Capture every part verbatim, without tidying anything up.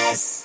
S.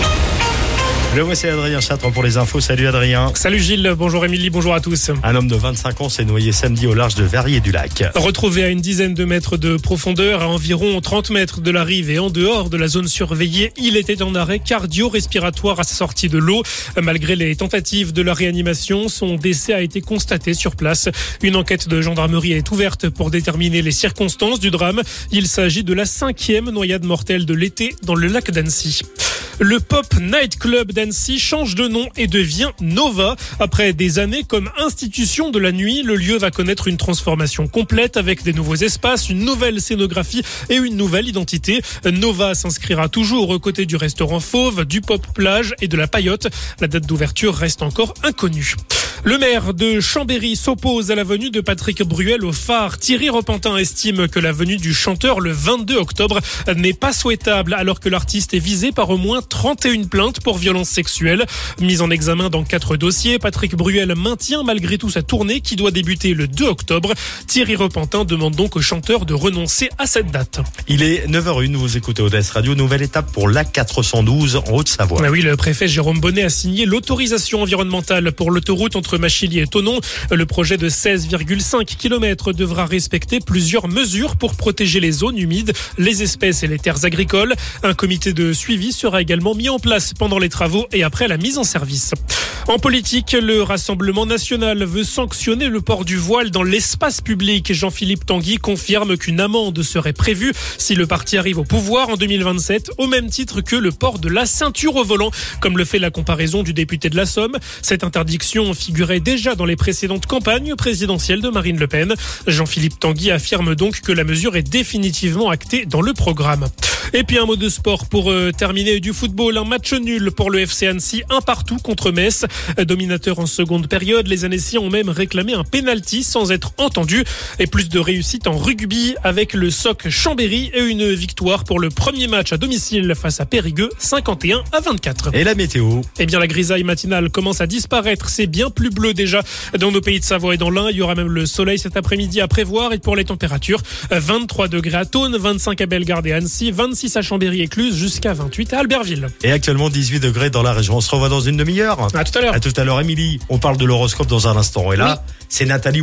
Le voici Adrien Châtre pour les infos. Salut Adrien. Salut Gilles, bonjour Émilie, bonjour à tous. Un homme de vingt-cinq ans s'est noyé samedi au large de Verrier-du-Lac. Retrouvé à une dizaine de mètres de profondeur, à environ trente mètres de la rive et en dehors de la zone surveillée, il était en arrêt cardio-respiratoire à sa sortie de l'eau. Malgré les tentatives de la réanimation, son décès a été constaté sur place. Une enquête de gendarmerie est ouverte pour déterminer les circonstances du drame. Il s'agit de la cinquième noyade mortelle de l'été dans le lac d'Annecy. Le Pop Night Club d'Annecy change de nom et devient Nova. Après des années comme institution de la nuit, le lieu va connaître une transformation complète avec des nouveaux espaces, une nouvelle scénographie et une nouvelle identité. Nova s'inscrira toujours aux côtés du restaurant Fauve, du Pop Plage et de la Paillote. La date d'ouverture reste encore inconnue. Le maire de Chambéry s'oppose à la venue de Patrick Bruel au phare. Thierry Repentin estime que la venue du chanteur le vingt-deux octobre n'est pas souhaitable alors que l'artiste est visé par au moins trente et une plaintes pour violences sexuelles. Mis en examen dans quatre dossiers, Patrick Bruel maintient malgré tout sa tournée qui doit débuter le deux octobre. Thierry Repentin demande donc au chanteur de renoncer à cette date. Il est neuf heures une, vous écoutez O D S Radio, nouvelle étape pour l'A quatre cent douze en Haute-Savoie. Ah oui, le préfet Jérôme Bonnet a signé l'autorisation environnementale pour l'autoroute entre Machilly et Thonon. Le projet de seize virgule cinq kilomètres devra respecter plusieurs mesures pour protéger les zones humides, les espèces et les terres agricoles. Un comité de suivi sera également mis en place pendant les travaux et après la mise en service. En politique, le Rassemblement national veut sanctionner le port du voile dans l'espace public. Jean-Philippe Tanguy confirme qu'une amende serait prévue si le parti arrive au pouvoir en deux mille vingt-sept, au même titre que le port de la ceinture au volant, comme le fait la comparaison du député de la Somme. Cette interdiction figurait déjà dans les précédentes campagnes présidentielles de Marine Le Pen. Jean-Philippe Tanguy affirme donc que la mesure est définitivement actée dans le programme. Et puis un mot de sport pour euh, terminer du football. Un match nul pour le F C Annecy, un partout contre Metz. Dominateur en seconde période, les Annéciens ont même réclamé un pénalty sans être entendus. Et plus de réussite en rugby avec le S O C Chambéry et une victoire pour le premier match à domicile face à Périgueux, cinquante et un à vingt-quatre. Et la météo? Eh bien la grisaille matinale commence à disparaître. C'est bien plus bleu déjà dans nos pays de Savoie et dans l'Ain. Il y aura même le soleil cet après-midi à prévoir. Et pour les températures, vingt-trois degrés à Thônes, vingt-cinq à Bellegarde et Annecy, vingt-six à Chambéry-Écluse, jusqu'à vingt-huit à Albertville. Et actuellement dix-huit degrés dans la région. On se revoit dans une demi-heure. À tout à l'heure. À tout à l'heure, Émilie. On parle de l'horoscope dans un instant. Et là, oui. C'est Nathalie